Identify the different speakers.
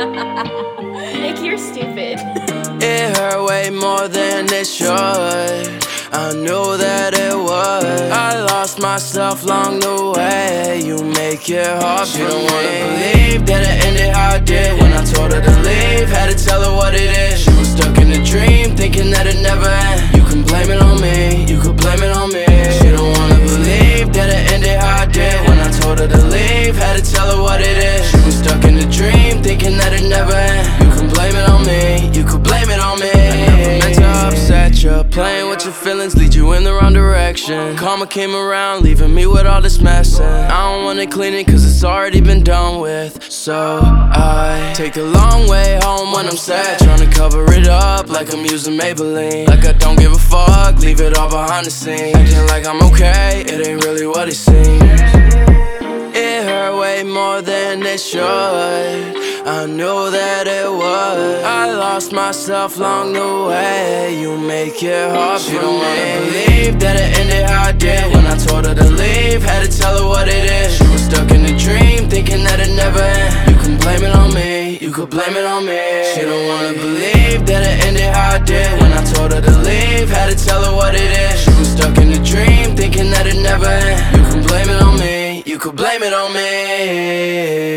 Speaker 1: Nick, you're stupid.
Speaker 2: It hurt way more than it should. I knew that it would. I lost myself along the way. You make it hard for me. She don't wanna believe that it ended how it did. When I told her to leave, had to tell her what it is. She was stuck in a dream, thinking that it never end. You can blame it on me, you could blame it on me. She don't wanna believe that it ended how it did. When I told her to leave, had to tell her what it is. She was stuck in a dream, thinking that it never end. You can blame it on me, you could blame it on me. I never meant to upset you. Playing with your feelings lead you in the wrong direction. Karma came around, leaving me with all this mess. And I don't wanna clean it cause it's already been done with. So I take the long way home when I'm sad, trying to cover it up like I'm using Maybelline. Like I don't give a fuck, leave it all behind the scenes. Acting like I'm okay, it ain't really what it seems. It hurt way more than it should. I knew that it would. I lost myself along the way. You make it hard for me. She don't wanna believe that it ended how it did. When I told her to leave, had to tell her what it is. She was stuck in a dream, thinking that it never end. You can blame it on me, you could blame it on me. She don't wanna believe that it ended how it did. When I told her to leave, had to tell her what it is. She was stuck in a dream, thinking that it never end. You can blame it on me, you could blame it on me.